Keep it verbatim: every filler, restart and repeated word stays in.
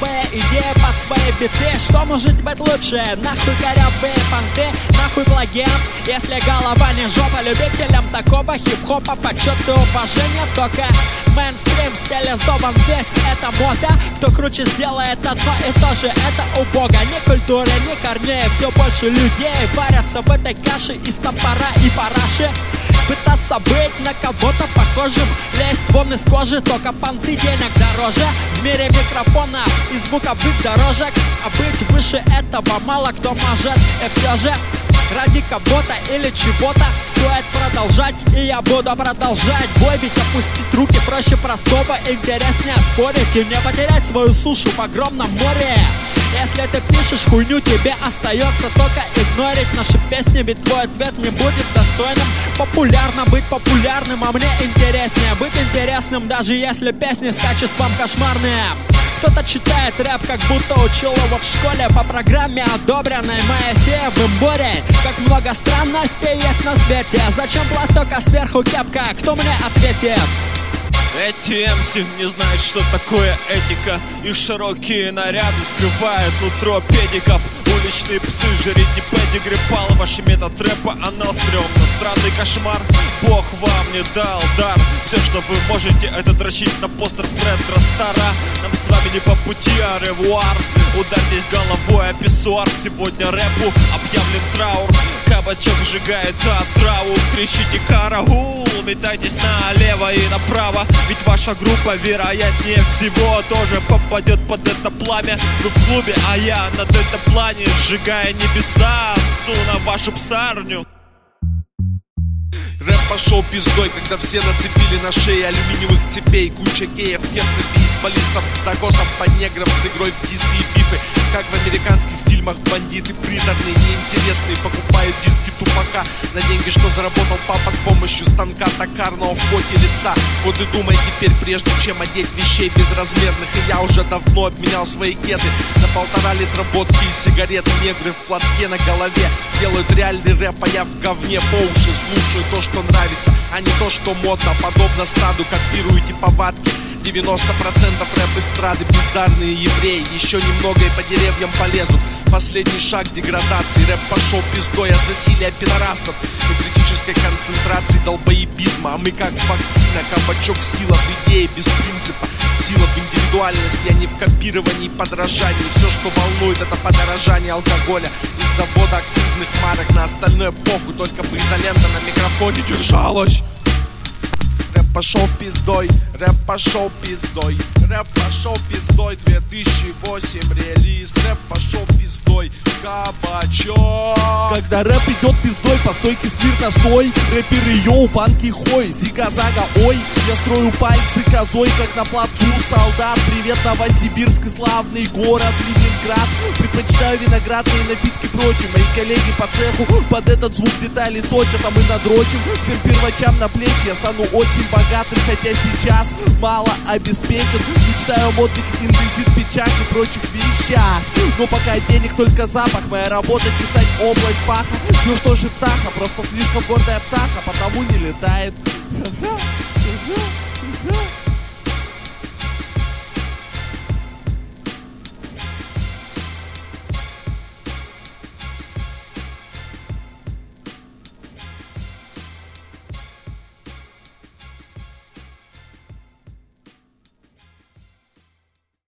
любая идея под свои биты. Что может быть лучше? Нахуй корявые понты, нахуй плагиат. Если голова не жопа, любителям такого хип-хопа почет и уважение. Только мейнстрим стилизован весь, это мода. Кто круче сделает одно и то же, это убого. Ни культуры, ни корней, все больше людей варятся в этой каше из топора и параши. Пытаться быть на кого-то похожим, лезть вон из кожи, только понты денег дороже. В мире микрофонов и звуковых дорожек, а быть выше этого мало кто может. И все же ради кого-то или чего-то стоит продолжать, и я буду продолжать бой. Ведь опустить руки проще простого, интереснее спорить и не потерять свою сушу в огромном море. Если ты пишешь хуйню, тебе остается только игнорить наши песни, ведь твой ответ не будет достойным. Популярно быть популярным, а мне интереснее быть интересным, даже если песни с качеством кошмарные. Кто-то читает рэп, как будто учил его в школе по программе, одобренной Моисеем в имборе. Как много странностей есть на свете, зачем платок, а сверху кепка? Кто мне ответит? Эти эмси не знают, что такое этика. Их широкие наряды скрывают нутро педиков. Уличные псы, жрите педигри, пал. Ваш метод рэпа, анал стрёмно, странный кошмар. Бог вам не дал дар. Все, что вы можете, это дрочить на постер Фред Растара. Нам с вами не по пути, а ревуар. Ударьтесь головой о писсуар. Сегодня рэпу объявлен траур. Кабачок сжигает отраву. Кричите караул, метайтесь налево и направо. Ведь ваша группа, вероятнее всего, тоже попадет под это пламя. Вы в клубе, а я на дельтаплане, сжигая небеса, су на вашу псарню. Рэп пошел пиздой, когда все нацепили на шеи алюминиевых цепей. Куча геев, кепками и бейсболистов с загосом под негров с игрой в дисы и бифы. Как в американских фильмах бандиты приторные, неинтересные, покупают диски Тупака на деньги, что заработал папа с помощью станка токарного в поте лица. Вот и думай теперь, прежде чем одеть вещей безразмерных. И я уже давно обменял свои кеды на полтора литра водки и сигареты. Негры в платке на голове делают реальный рэп, а я в говне по уши слушаю то, что нравится, а не то, что модно. Подобно стаду копируете повадки. девяносто процентов рэп-эстрады бездарные евреи. Еще немного и по деревьям полезут. Последний шаг деградации. Рэп пошел пиздой от засилия пидорастов и критической концентрации долбоебизма. А мы как вакцина, кабачок, сила в идее без принципа. Сила в индивидуальности, а не в копировании и подражании. Все, что волнует, это подорожание алкоголя из завода акцизных марок. На остальное похуй, только бы изолента на микрофоне держалась. Рэп пошел пиздой, рэп пошел пиздой, рэп пошел пиздой, две тысячи восемь релиз, рэп пошел пиздой, кабачок. Когда рэп идет пиздой, по стойке смирно стой. Рэперы йоу, панки хой, зига-зага ой. Я строю пальцы козой, как на плацу солдат. Привет, Новосибирск и славный город Ленинград. Предпочитаю виноградные напитки прочим. Мои коллеги по цеху под этот звук детали точат, а мы надрочим всем первачам на плечи. Я стану очень богатым, хотя сейчас мало обеспечен. Мечтаю о модных индезит, печах и прочих вещах. Но пока денег только запах. Моя работа чесать область паха. Ну что же птаха, просто слишком гордая птаха, потому не летает.